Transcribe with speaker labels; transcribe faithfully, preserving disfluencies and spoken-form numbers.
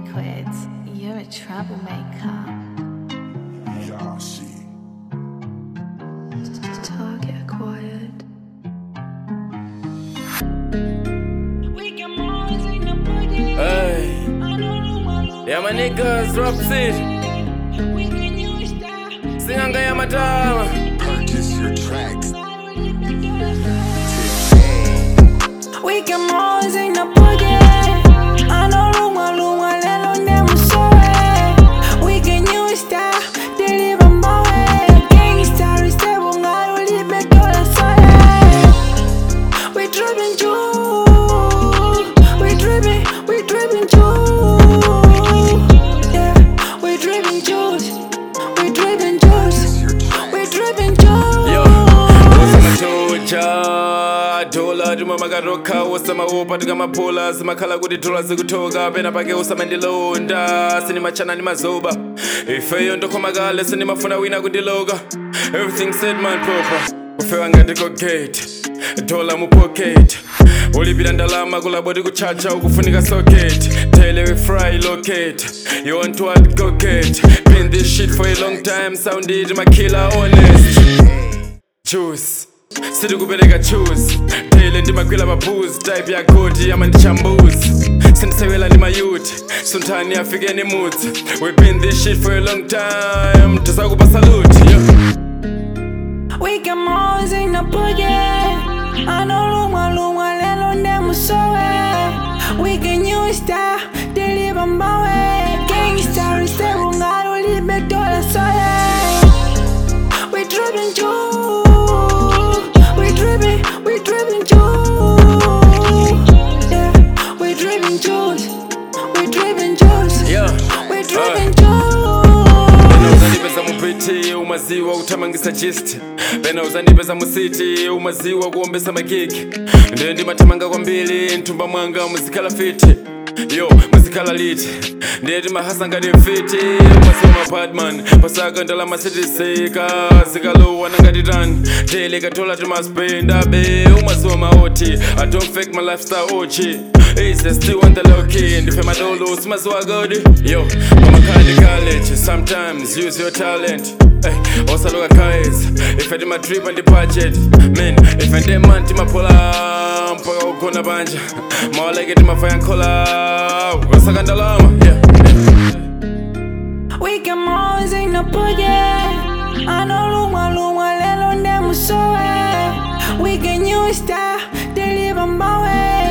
Speaker 1: Liquids, you're a troublemaker.
Speaker 2: Yeah, she.
Speaker 1: Target acquired.
Speaker 3: Hey, yeah, my niggas drop it. Singanga ya madama.
Speaker 2: Purchase your tracks.
Speaker 4: We can always in the pocket. I know Luma Luma Lelo Nemo Soe. We can use that. Deliver my way. Gangsta is the one I will leave me to the side. We dripping juice. We dripping, we dripping juice. Yeah, we dripping juice. We dripping juice. We dripping juice.
Speaker 3: Yo, what's my toja? Dola juma magaroka wasama wopa tuka mapola zimakala kuti dola zikutoka pena pake usama ndilonda sini machana ni mazoba ifeyo ndoko magale sini mafuna wina kundiloga everything said man proper ufewa ngati ko gate dola mu pocket ulipira ndalama kulabodi kuchacha ukufunika socket tele we fry locate you want to add go get been this shit for a long time sound it my killer honest juice Sidi kubereka choose Daily ndimakwila mabuzi Type ya kodi ama ndichambuzi Sindisewela ni mayouth Suntani afike ni mood We've been this shit for a long time Tusakupa salute yeah.
Speaker 4: We can always in the pocket. I know Luma Luma Lelo Nemo Soe. We can use that. Deliver my way. Gangsta is the one I will leave me to the side. We dripping juice. We dripping, we dripping juice. Yeah, we dripping juice. We dripping juice.
Speaker 3: Yeah.
Speaker 4: We dripping
Speaker 3: uh.
Speaker 4: juice.
Speaker 3: Uzandipeza mupiti umaziwa kutamangisa gist Bena uzandipeza musiti umaziwa kuombesa magiki Ndiyo ndimatamanga kwa mbili ntumba mwanga muzikala fiti Yo, muzikala liti Ndiye ndimahasa ngati mfiti Umaziwa mapadman Pasaka ndala masitisika Zikalo wanangati run Daily katola timaspenda be Umaziwa maoti I don't fake my lifestyle ochi It's still on the low key Ndife madolo usimaziwa godi Yo, mama kandi college Sometimes use your talent Hey, also look at guys If I do my drip and the budget Man, if I demand to my pull up Mpaka ukona banja More like it in my fire and cola Wasaka ndalama, yeah
Speaker 4: We can always in the pocket. I know Luma Luma Lelo Nemo Soe. We can use that. Deliver my way.